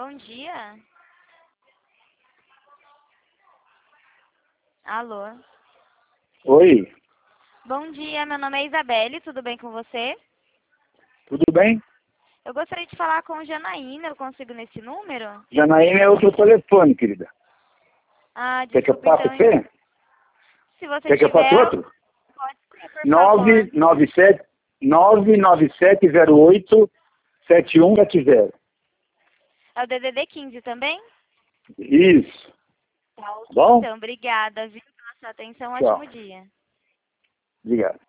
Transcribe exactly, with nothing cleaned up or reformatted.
Bom dia. Alô. Oi, Bom dia, meu nome é Isabelle, tudo bem com você? tudo bem? Eu gostaria de falar com Janaína, eu consigo nesse número? Janaína é outro telefone, querida. Ah, Quer que eu desculpa passe então. você? Se você Quer que eu passe tiver, outro? pode ser, por nove favor. nove sete nove nove sete zero oito sete um sete zero. É o D D D quinze também? Isso. Tá ok, Bom? então. Obrigada, viu, pela sua atenção. Tchau. Ótimo dia. Obrigado.